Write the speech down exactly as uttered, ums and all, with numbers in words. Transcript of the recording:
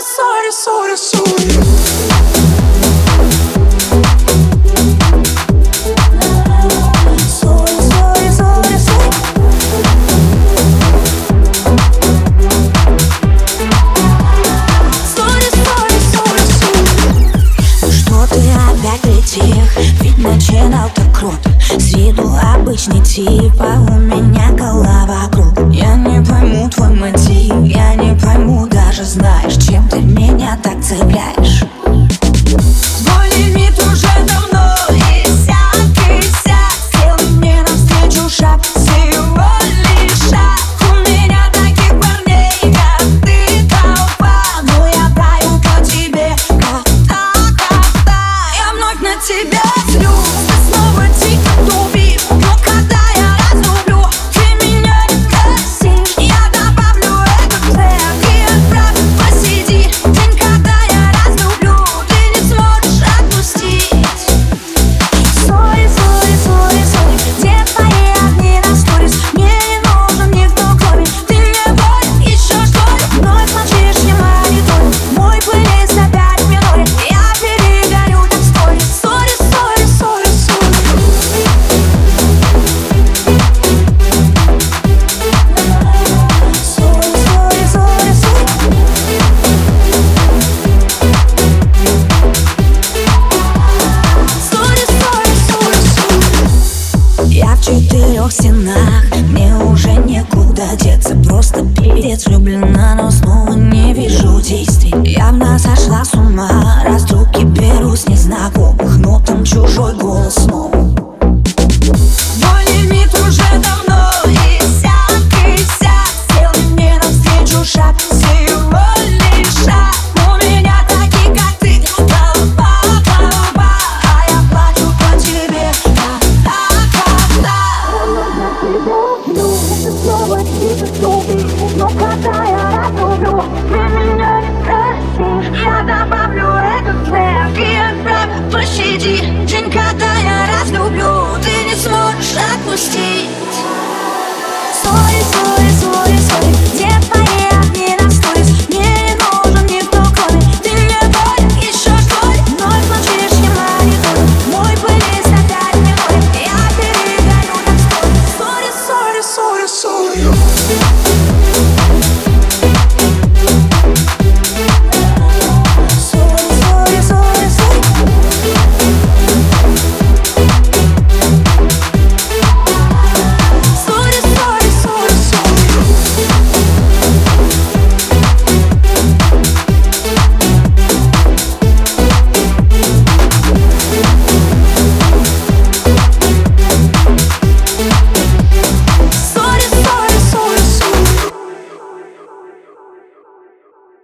sorry, sorry, sorry. Ведь начинал так круто, с виду обычный тип, а у меня голова круг. Я не пойму твой мотив, я не пойму, даже знаешь, чем ты меня так цепляешь. Твой лимит уже давно иссяк, иссяк. Сделай мне навстречу шаг, всего лишь шаг. У меня таких парней, как ты, толпа, но я таю по тебе, как та-та-та. Я вновь на тебя злюсь, ты снова дико тупишь. Но когда я разлюблю, ты меня не простишь. Я добавлю этот трек и отправлю, посиди. День, когда я разлюблю, ты не сможешь отпустить. Сори, сори, сори, сори, где твои огни на сторис? Мне не нужен никто кроме. Ты мне болен еще что ли? Вновь молчишь, не мониторю. Мой плейлист опять в миноре. Я перегорю, так стой. Сори, сори, сори, сори. Сори, сори, сори, сори. Сори, сори, сори, сори. Я в четырех стенах, мне уже некуда деться. Просто пиздец влюблена, но снова не вижу действий. Явно сошла с ума, раз руки беру с незнакомых, но там чужой голос снова. Твой лимит уже давно иссяк, иссяк. Сделай мне навстречу шаг, всего лишь шаг. У меня такие, как ты, толпа, толпа, а я плачу по тебе, та-та-та-та. Снова дико тупишь, но когда я разлюблю, ты меня не простишь. Я добавлю этот трек и отправлю, пощади. День, когда я разлюблю, ты не сможешь отпустить.